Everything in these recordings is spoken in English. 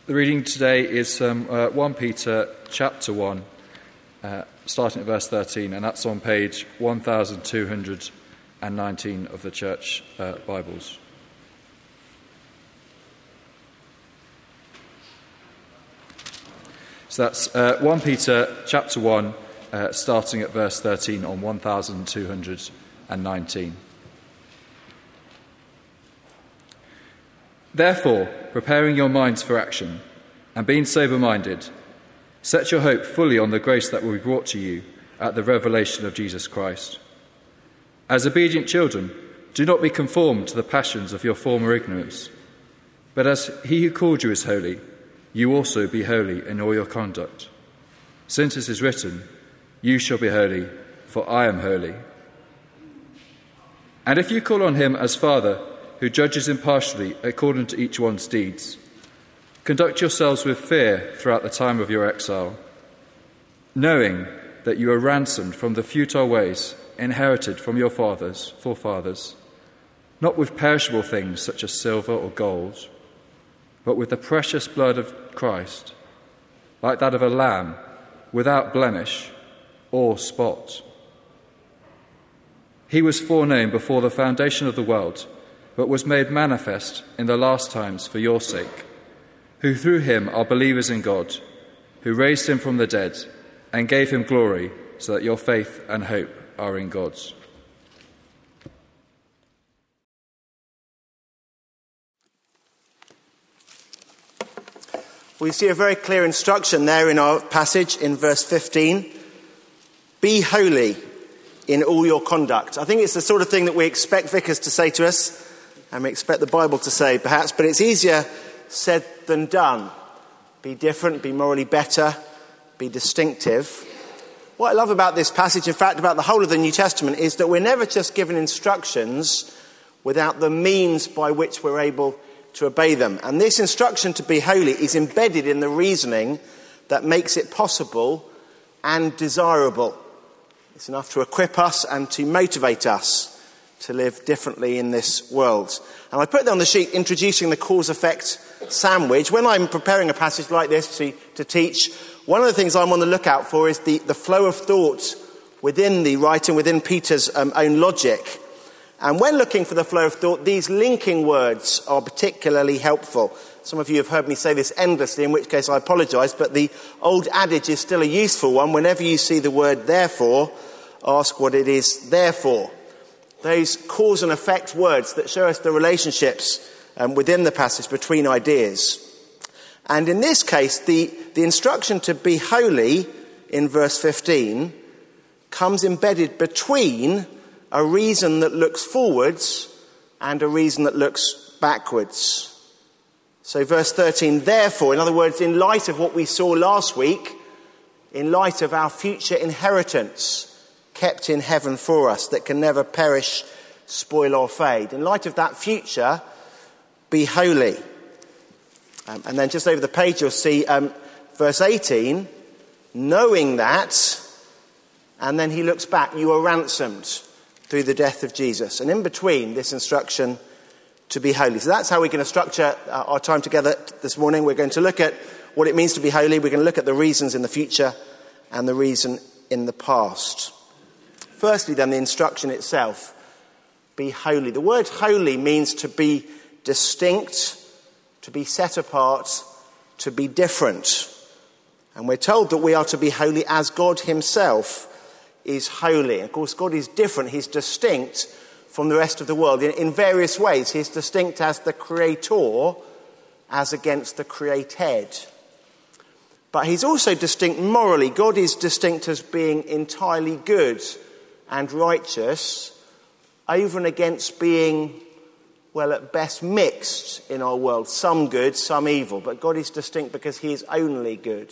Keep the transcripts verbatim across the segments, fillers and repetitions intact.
The reading today is um, uh, First Peter chapter one, uh, starting at verse thirteen, and that's on page one thousand two hundred nineteen of the Church uh, Bibles. So that's uh, First Peter chapter one, uh, starting at verse thirteen on one thousand two hundred nineteen. Therefore, preparing your minds for action and being sober-minded, set your hope fully on the grace that will be brought to you at the revelation of Jesus Christ. As obedient children, do not be conformed to the passions of your former ignorance, but as he who called you is holy, you also be holy in all your conduct. Since it is written, "You shall be holy, for I am holy." And if you call on him as Father, who judges impartially according to each one's deeds, conduct yourselves with fear throughout the time of your exile, knowing that you are ransomed from the futile ways inherited from your fathers, forefathers, not with perishable things such as silver or gold, but with the precious blood of Christ, like that of a lamb, without blemish or spot. He was foreknown before the foundation of the world, but was made manifest in the last times for your sake, who through him are believers in God, who raised him from the dead and gave him glory, so that your faith and hope are in God. We see a very clear instruction there in our passage in verse fifteen. Be holy in all your conduct. I think it's the sort of thing that we expect vicars to say to us, and we expect the Bible to say perhaps, but it's easier said than done. Be different, be morally better, be distinctive. What I love about this passage, in fact about the whole of the New Testament, is that we're never just given instructions without the means by which we're able to obey them. And this instruction to be holy is embedded in the reasoning that makes it possible and desirable. It's enough to equip us and to motivate us to live differently in this world. And I put there on the sheet, introducing the cause-effect sandwich. When I'm preparing a passage like this to, to teach, one of the things I'm on the lookout for is the, the flow of thought within the writing, within Peter's um, own logic. And when looking for the flow of thought, these linking words are particularly helpful. Some of you have heard me say this endlessly, in which case I apologise, but the old adage is still a useful one. Whenever you see the word therefore, ask what it is there for. Those cause and effect words that show us the relationships um, within the passage between ideas. And in this case, the, the instruction to be holy in verse fifteen comes embedded between a reason that looks forwards and a reason that looks backwards. So verse thirteen, therefore, in other words, in light of what we saw last week, in light of our future inheritance kept in heaven for us that can never perish, spoil or fade. In light of that future, be holy. Um, and then just over the page you'll see um, verse eighteen, knowing that, and then he looks back, you are ransomed through the death of Jesus. And in between, this instruction to be holy. So that's how we're going to structure uh, our time together this morning. We're going to look at what it means to be holy. We're going to look at the reasons in the future and the reason in the past. Firstly, then, the instruction itself, be holy. The word holy means to be distinct, to be set apart, to be different. And we're told that we are to be holy as God himself is holy. Of course, God is different. He's distinct from the rest of the world in, in various ways. He's distinct as the creator, as against the created. But he's also distinct morally. God is distinct as being entirely good and righteous, over and against being, well, at best mixed in our world. Some good, some evil. But God is distinct because he is only good.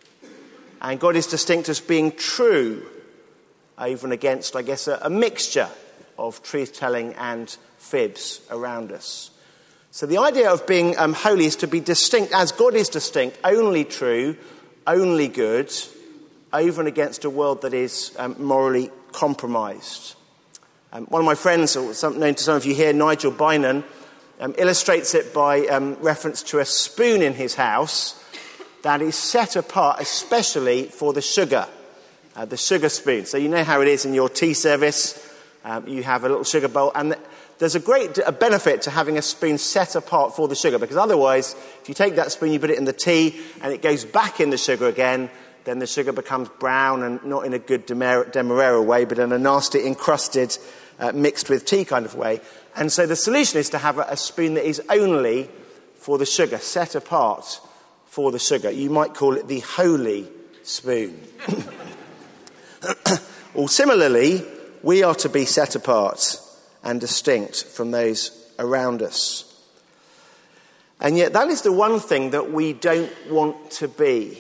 And God is distinct as being true, over and against, I guess, a, a mixture of truth-telling and fibs around us. So the idea of being um, holy is to be distinct as God is distinct, only true, only good, over and against a world that is um, morally compromised. Um, one of my friends, or some, known to some of you here, Nigel Bynon, um, illustrates it by um, reference to a spoon in his house that is set apart especially for the sugar, uh, the sugar spoon. So you know how it is in your tea service. Um, you have a little sugar bowl, and there's a great a benefit to having a spoon set apart for the sugar, because otherwise, if you take that spoon, you put it in the tea, and it goes back in the sugar again, then the sugar becomes brown, and not in a good demerara way, but in a nasty, encrusted, uh, mixed with tea kind of way. And so the solution is to have a, a spoon that is only for the sugar, set apart for the sugar. You might call it the holy spoon. Or similarly, we are to be set apart and distinct from those around us. And yet that is the one thing that we don't want to be.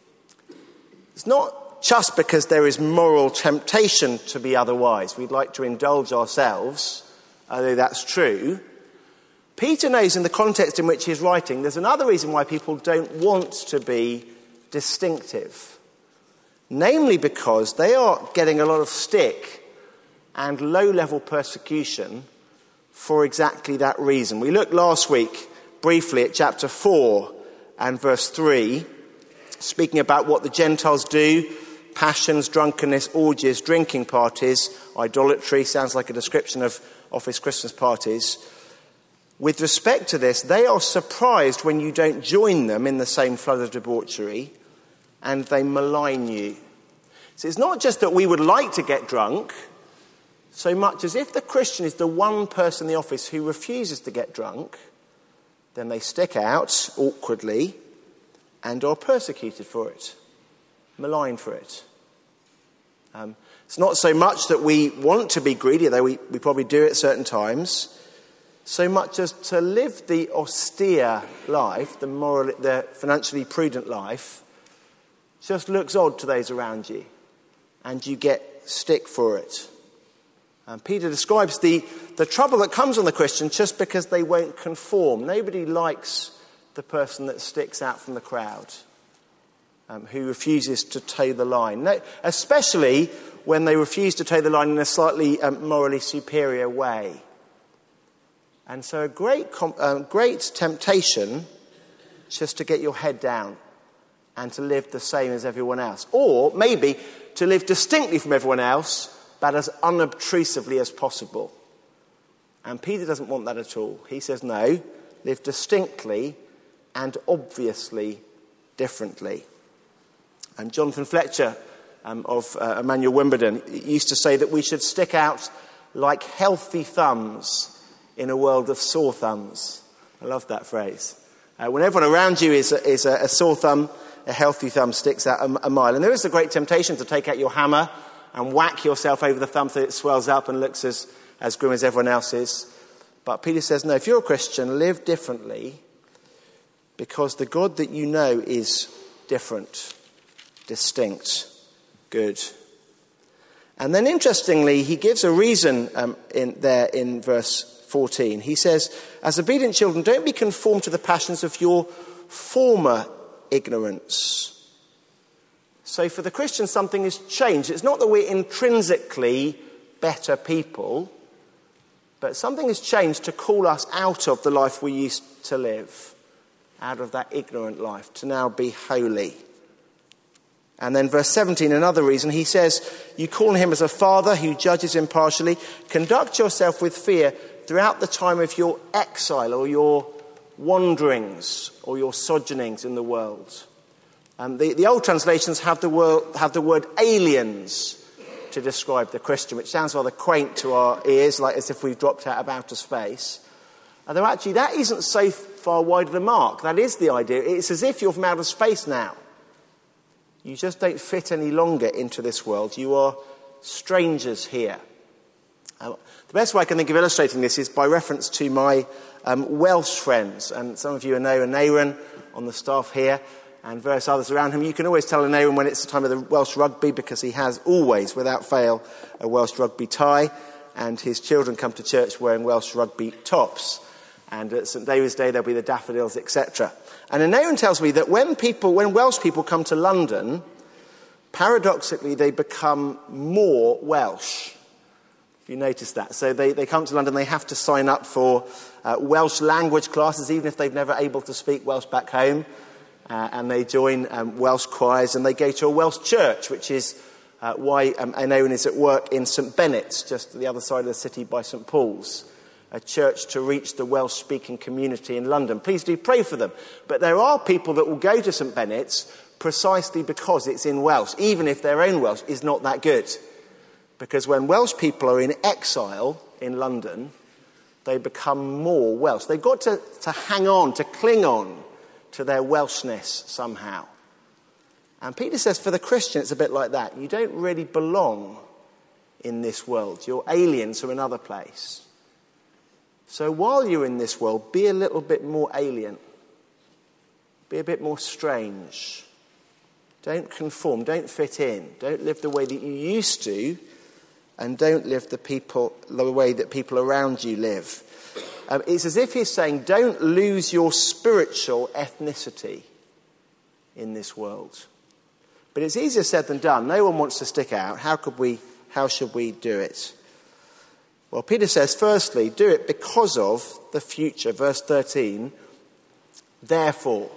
It's not just because there is moral temptation to be otherwise. We'd like to indulge ourselves, although that's true. Peter knows in the context in which he's writing, there's another reason why people don't want to be distinctive. Namely because they are getting a lot of stick and low-level persecution for exactly that reason. We looked last week briefly at chapter four and verse three, speaking about what the Gentiles do: passions, drunkenness, orgies, drinking parties, idolatry. Sounds like a description of office Christmas parties. With respect to this, they are surprised when you don't join them in the same flood of debauchery, and they malign you. So it's not just that we would like to get drunk, so much as if the Christian is the one person in the office who refuses to get drunk, then they stick out awkwardly and are persecuted for it, maligned for it. Um, it's not so much that we want to be greedy, though we, we probably do at certain times, so much as to live the austere life, the moral, the financially prudent life, just looks odd to those around you, and you get stick for it. And Peter describes the, the trouble that comes on the Christian just because they won't conform. Nobody likes the person that sticks out from the crowd, um, who refuses to toe the line. No, especially when they refuse to toe the line in a slightly um, morally superior way. And so a great, um, great temptation just to get your head down and to live the same as everyone else. Or maybe to live distinctly from everyone else, but as unobtrusively as possible. And Peter doesn't want that at all. He says, no, live distinctly and obviously differently. And Jonathan Fletcher um, of uh, Emmanuel Wimbledon used to say that we should stick out like healthy thumbs in a world of sore thumbs. I love that phrase. Uh, when everyone around you is a, is a, a sore thumb, a healthy thumb sticks out a, a mile. And there is a great temptation to take out your hammer and whack yourself over the thumb so it swells up and looks as, as grim as everyone else's. But Peter says, no, if you're a Christian, live differently, because the God that you know is different, distinct, good. And then interestingly, he gives a reason um, in there in verse fourteen. He says, as obedient children, don't be conformed to the passions of your former ignorance. So for the Christian, something has changed. It's not that we're intrinsically better people, but something has changed to call us out of the life we used to live, out of that ignorant life, to now be holy. And then verse seventeen, another reason, he says, you call him as a father who judges impartially. Conduct yourself with fear throughout the time of your exile or your wanderings or your sojournings in the world. Um, the, the old translations have the, word, have the word aliens to describe the Christian, which sounds rather quaint to our ears, like as if we've dropped out of outer space. Although actually that isn't so far wide of the mark. That is the idea. It's as if you're from outer space now. You just don't fit any longer into this world. You are strangers here. Uh, the best way I can think of illustrating this is by reference to my um, Welsh friends. And some of you know Aneurin on the staff here and various others around him. You can always tell Aneurin when it's the time of the Welsh rugby because he has always, without fail, a Welsh rugby tie. And his children come to church wearing Welsh rugby tops. And at St David's Day there'll be the daffodils, et cetera. And Aneurin tells me that when people, when Welsh people come to London, paradoxically they become more Welsh. You notice that. So they, they come to London, they have to sign up for uh, Welsh language classes, even if they've never able to speak Welsh back home. Uh, and they join um, Welsh choirs, and they go to a Welsh church, which is uh, why um, Owen is at work in St Bennett's, just at the other side of the city by St Paul's, a church to reach the Welsh-speaking community in London. Please do pray for them. But there are people that will go to St Bennett's precisely because it's in Welsh, even if their own Welsh is not that good. Because when Welsh people are in exile in London, they become more Welsh. They've got to, to hang on, to cling on to their Welshness somehow. And Peter says for the Christian, it's a bit like that. You don't really belong in this world. You're aliens from another place. So while you're in this world, be a little bit more alien. Be a bit more strange. Don't conform. Don't fit in. Don't live the way that you used to. And don't live the people the way that people around you live. Um, it's as if he's saying, don't lose your spiritual ethnicity in this world. But it's easier said than done. No one wants to stick out. How could we? How should we do it? Well, Peter says, firstly, do it because of the future. Verse thirteen, therefore.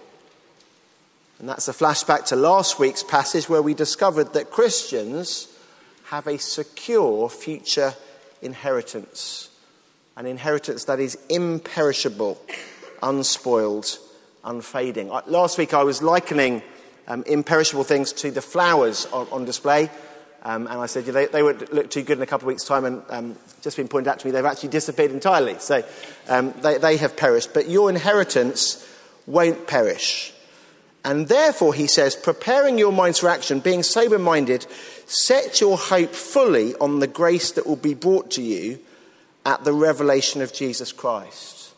And that's a flashback to last week's passage where we discovered that Christians have a secure future inheritance. An inheritance that is imperishable, unspoiled, unfading. Last week I was likening um, imperishable things to the flowers on, on display. Um, and I said yeah, they, they would look too good in a couple of weeks' time, and um, just been pointed out to me they've actually disappeared entirely. So um, they, they have perished. But your inheritance won't perish. And therefore, he says, preparing your minds for action, being sober-minded, set your hope fully on the grace that will be brought to you at the revelation of Jesus Christ.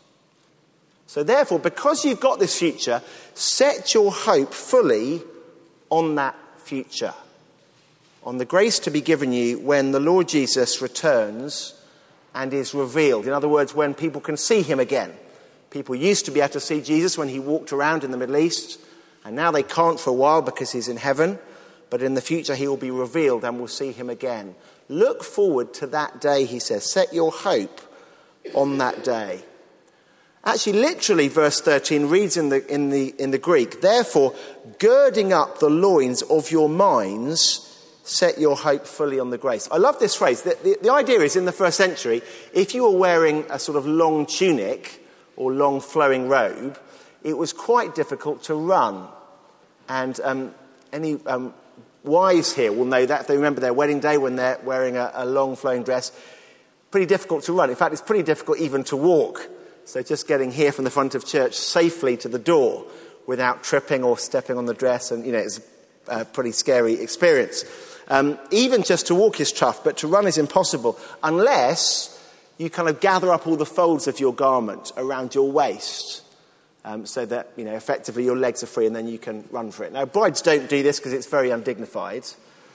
So therefore, because you've got this future, set your hope fully on that future, on the grace to be given you when the Lord Jesus returns and is revealed. In other words, when people can see him again. People used to be able to see Jesus when he walked around in the Middle East, and now they can't for a while because he's in heaven. But in the future he will be revealed and we'll see him again. Look forward to that day, he says. Set your hope on that day. Actually, literally, verse thirteen reads in the, in the, in the Greek, therefore, girding up the loins of your minds, set your hope fully on the grace. I love this phrase. The, the, the idea is, in the first century, if you were wearing a sort of long tunic or long flowing robe, it was quite difficult to run. And um, any um, wives here will know that if they remember their wedding day when they're wearing a, a long flowing dress. Pretty difficult to run. In fact, it's pretty difficult even to walk. So just getting here from the front of church safely to the door without tripping or stepping on the dress, and, you know, it's a pretty scary experience. Um, even just to walk is tough, but to run is impossible unless you kind of gather up all the folds of your garment around your waist. Um, so that, you know, effectively your legs are free and then you can run for it. Now, brides don't do this because it's very undignified.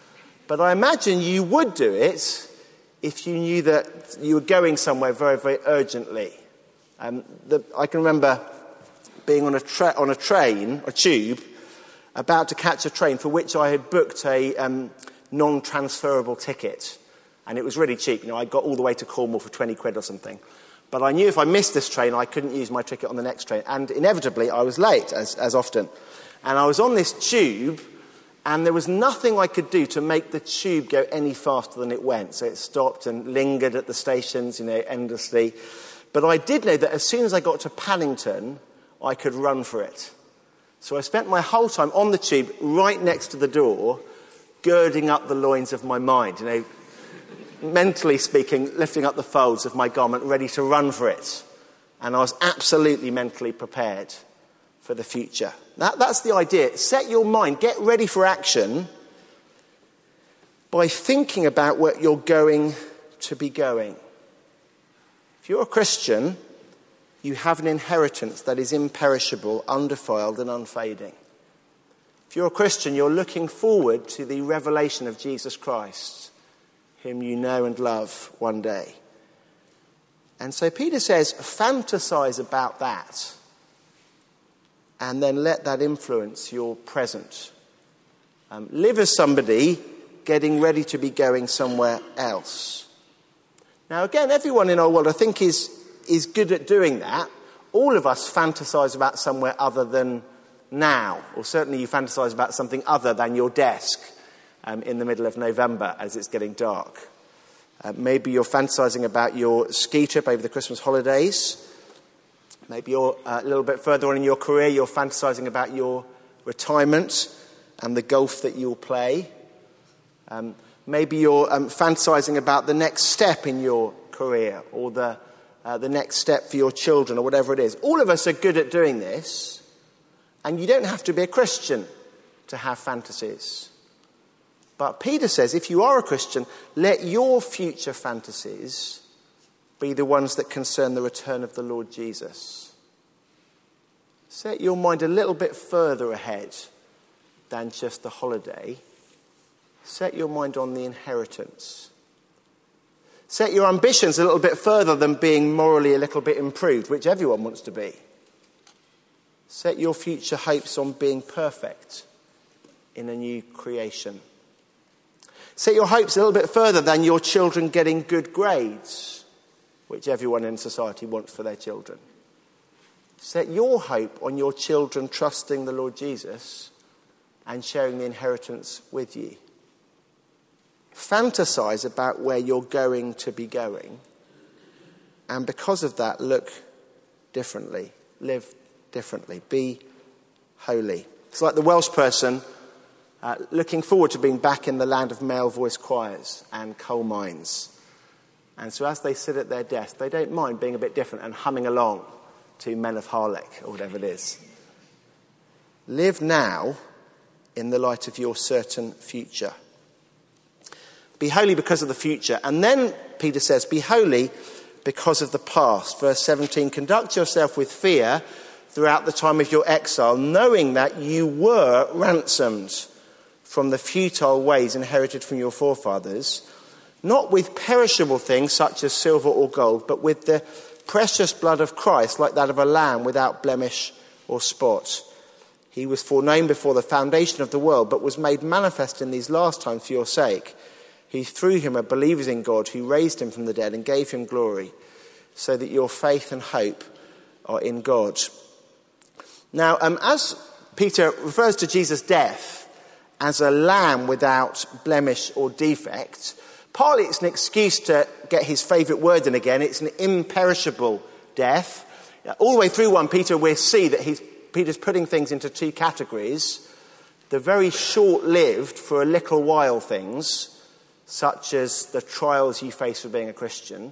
But I imagine you would do it if you knew that you were going somewhere very, very urgently. Um, the, I can remember being on a, tra- on a train, a tube, about to catch a train for which I had booked a um, non-transferable ticket. And it was really cheap. You know, I got all the way to Cornwall for twenty quid or something. But I knew if I missed this train, I couldn't use my ticket on the next train. And inevitably, I was late, as, as often. And I was on this tube, and there was nothing I could do to make the tube go any faster than it went. So it stopped and lingered at the stations, you know, endlessly. But I did know that as soon as I got to Paddington, I could run for it. So I spent my whole time on the tube, right next to the door, girding up the loins of my mind, you know, mentally speaking, lifting up the folds of my garment, ready to run for it. And I was absolutely mentally prepared for the future. That, that's the idea. Set your mind, get ready for action by thinking about where you're going to be going. If you're a Christian, you have an inheritance that is imperishable, undefiled and unfading. If you're a Christian, you're looking forward to the revelation of Jesus Christ, whom you know and love one day. And so Peter says, fantasize about that, and then let that influence your present. Um, live as somebody getting ready to be going somewhere else. Now, again, everyone in our world, I think, is, is good at doing that. All of us fantasize about somewhere other than now, or certainly you fantasize about something other than your desk um, in the middle of November as it's getting dark. Uh, maybe you're fantasizing about your ski trip over the Christmas holidays. Maybe you're uh, a little bit further on in your career, you're fantasizing about your retirement and the golf that you'll play. Um, maybe you're um, fantasizing about the next step in your career, or the uh, the next step for your children, or whatever it is. All of us are good at doing this. And you don't have to be a Christian to have fantasies. But Peter says, if you are a Christian, let your future fantasies be the ones that concern the return of the Lord Jesus. Set your mind a little bit further ahead than just the holiday. Set your mind on the inheritance. Set your ambitions a little bit further than being morally a little bit improved, which everyone wants to be. Set your future hopes on being perfect in a new creation. Set your hopes a little bit further than your children getting good grades, which everyone in society wants for their children. Set your hope on your children trusting the Lord Jesus and sharing the inheritance with you. Fantasize about where you're going to be going, and because of that, look differently, live differently, be holy. It's like the Welsh person uh, looking forward to being back in the land of male voice choirs and coal mines. And so as they sit at their desk, they don't mind being a bit different and humming along to Men of Harlech or whatever it is. Live now in the light of your certain future. Be holy because of the future. And then Peter says, be holy because of the past. Verse seventeen, conduct yourself with fear throughout the time of your exile, knowing that you were ransomed from the futile ways inherited from your forefathers, not with perishable things such as silver or gold, but with the precious blood of Christ, like that of a lamb without blemish or spot. He was foreknown before the foundation of the world, but was made manifest in these last times for your sake. He, through him, are believers in God, who raised him from the dead and gave him glory, so that your faith and hope are in God. Now, um, as Peter refers to Jesus' death as a lamb without blemish or defect, partly it's an excuse to get his favourite word in again. It's an imperishable death. All the way through First Peter, we see that he's, Peter's putting things into two categories. The very short-lived, for a little while things, such as the trials you face for being a Christian,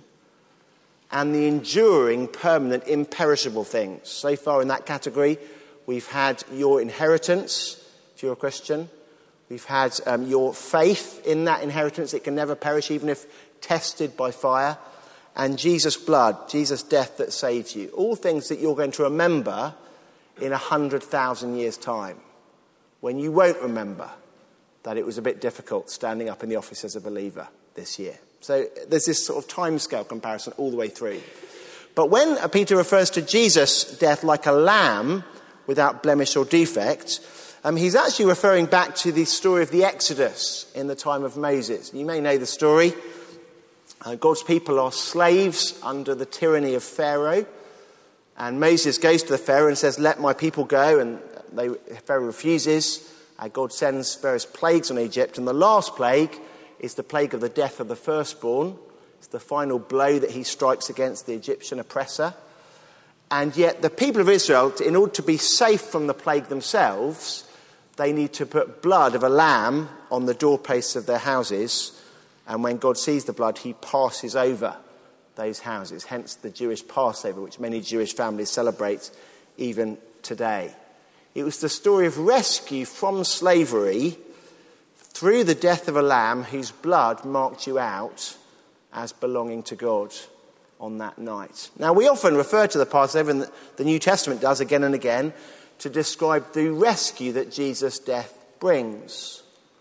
and the enduring, permanent, imperishable things. So far in that category, we've had your inheritance, if you're a Christian. We've had um, your faith in that inheritance. It can never perish, even if tested by fire. And Jesus' blood, Jesus' death that saves you. All things that you're going to remember in a hundred thousand years' time, when you won't remember that it was a bit difficult standing up in the office as a believer this year. So there's this sort of timescale comparison all the way through. But when Peter refers to Jesus' death like a lamb without blemish or defect, um, he's actually referring back to the story of the Exodus in the time of Moses. You may know the story. Uh, God's people are slaves under the tyranny of Pharaoh. And Moses goes to the Pharaoh and says, let my people go. And they, Pharaoh refuses. Uh, God sends various plagues on Egypt. And the last plague is the plague of the death of the firstborn. It's the final blow that he strikes against the Egyptian oppressor. And yet the people of Israel, in order to be safe from the plague themselves, they need to put blood of a lamb on the doorposts of their houses. And when God sees the blood, he passes over those houses. Hence the Jewish Passover, which many Jewish families celebrate even today. It was the story of rescue from slavery through the death of a lamb whose blood marked you out as belonging to God on that night. Now, we often refer to the Passover, and the New Testament does again and again, to describe the rescue that Jesus' death brings.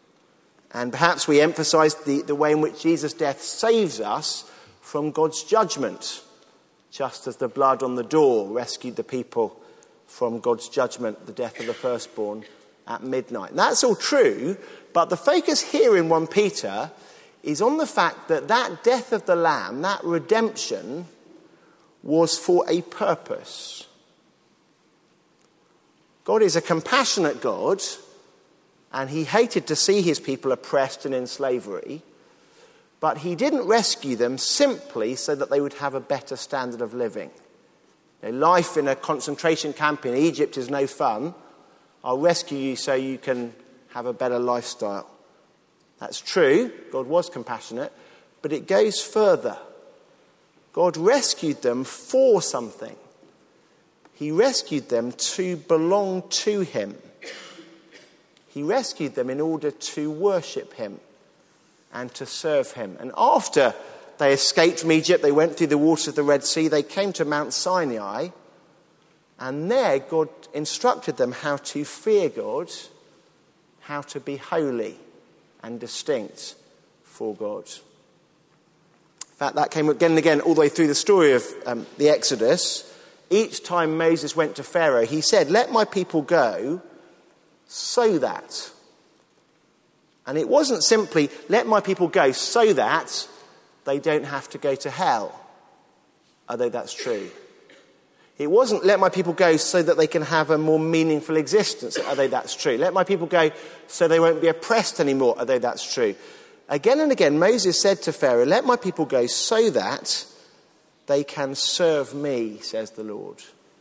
And perhaps we emphasise the, the way in which Jesus' death saves us from God's judgment, just as the blood on the door rescued the people from God's judgment, the death of the firstborn at midnight. And that's all true, but the focus here in First Peter is on the fact that that death of the Lamb, that redemption, was for a purpose. God is a compassionate God, and he hated to see his people oppressed and in slavery, but he didn't rescue them simply so that they would have a better standard of living. You know, life in a concentration camp in Egypt is no fun. I'll rescue you so you can have a better lifestyle. That's true. God was compassionate, but it goes further. God rescued them for something. He rescued them to belong to him. He rescued them in order to worship him and to serve him. And after they escaped from Egypt, they went through the waters of the Red Sea, they came to Mount Sinai, and there God instructed them how to fear God, how to be holy and distinct for God. In fact, that came again and again all the way through the story of um, the Exodus. Each time Moses went to Pharaoh, he said, "Let my people go so that." And it wasn't simply, "Let my people go so that they don't have to go to hell," although that's true. It wasn't, "Let my people go so that they can have a more meaningful existence," although that's true. "Let my people go so they won't be oppressed anymore," although that's true. Again and again, Moses said to Pharaoh, "Let my people go so that they can serve me," says the Lord.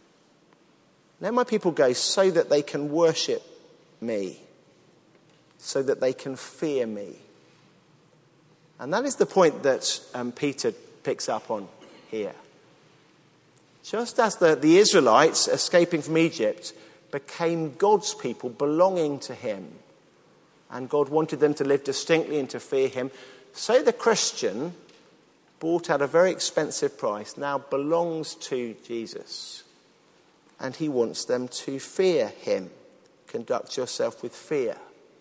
"Let my people go so that they can worship me, so that they can fear me." And that is the point that um, Peter picks up on here. Just as the, the Israelites escaping from Egypt became God's people, belonging to him, and God wanted them to live distinctly and to fear him, so the Christian, bought at a very expensive price, now belongs to Jesus. And he wants them to fear him. Conduct yourself with fear.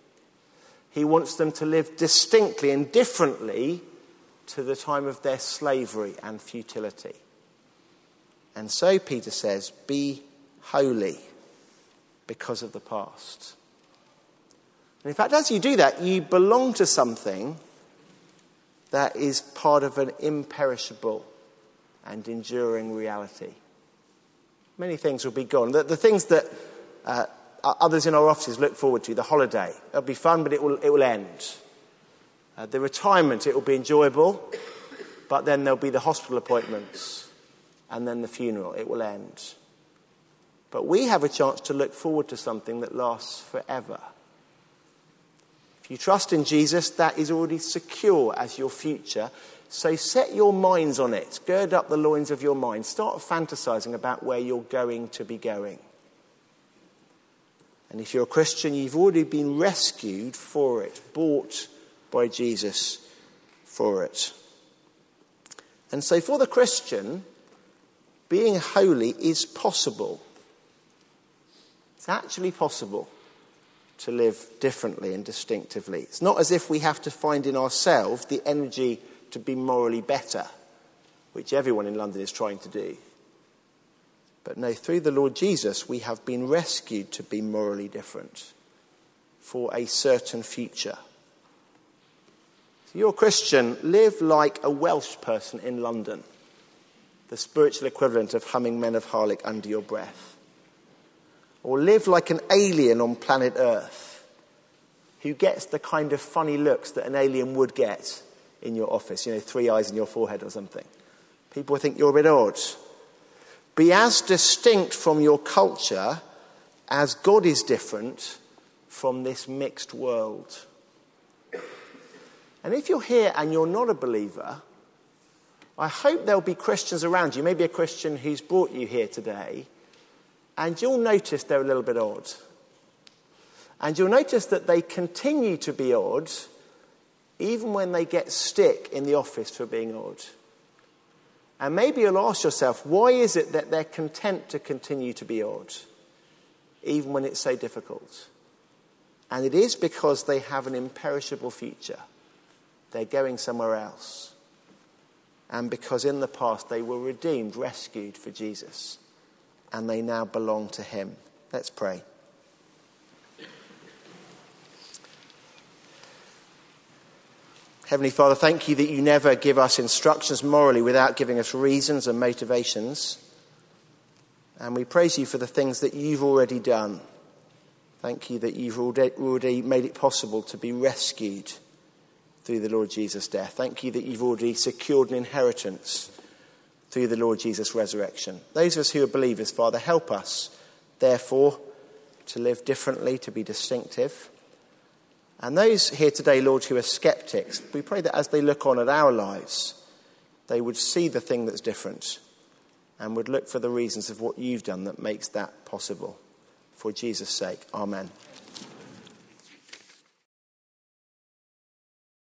He wants them to live distinctly and differently to the time of their slavery and futility. And so Peter says, be holy because of the past. And in fact, as you do that, you belong to something that is part of an imperishable and enduring reality. Many things will be gone. The, the things that uh, others in our offices look forward to, the holiday, it'll be fun, but it will, it will end. Uh, the retirement, it will be enjoyable, but then there'll be the hospital appointments and then the funeral. It will end. But we have a chance to look forward to something that lasts forever. If you trust in Jesus, that is already secure as your future. So set your minds on it. Gird up the loins of your mind. Start fantasizing about where you're going to be going. And if you're a Christian, you've already been rescued for it, bought by Jesus for it. And so for the Christian, being holy is possible. It's actually possible to live differently and distinctively. It's not as if we have to find in ourselves the energy to be morally better, which everyone in London is trying to do. But no, through the Lord Jesus, we have been rescued to be morally different for a certain future. So you're a Christian, live like a Welsh person in London, the spiritual equivalent of humming Men of Harlech under your breath. Or live like an alien on planet Earth who gets the kind of funny looks that an alien would get in your office, you know, three eyes in your forehead or something. People think you're a bit odd. Be as distinct from your culture as God is different from this mixed world. And if you're here and you're not a believer, I hope there'll be Christians around you, maybe a Christian who's brought you here today, and you'll notice they're a little bit odd. And you'll notice that they continue to be odd even when they get stick in the office for being odd. And maybe you'll ask yourself, why is it that they're content to continue to be odd, even when it's so difficult? And it is because they have an imperishable future. They're going somewhere else. And because in the past they were redeemed, rescued for Jesus. And they now belong to him. Let's pray. Heavenly Father, thank you that you never give us instructions morally without giving us reasons and motivations. And we praise you for the things that you've already done. Thank you that you've already made it possible to be rescued through the Lord Jesus' death. Thank you that you've already secured an inheritance through the Lord Jesus' resurrection. Those of us who are believers, Father, help us, therefore, to live differently, to be distinctive. And those here today, Lord, who are skeptics, we pray that as they look on at our lives, they would see the thing that's different and would look for the reasons of what you've done that makes that possible. For Jesus' sake, amen.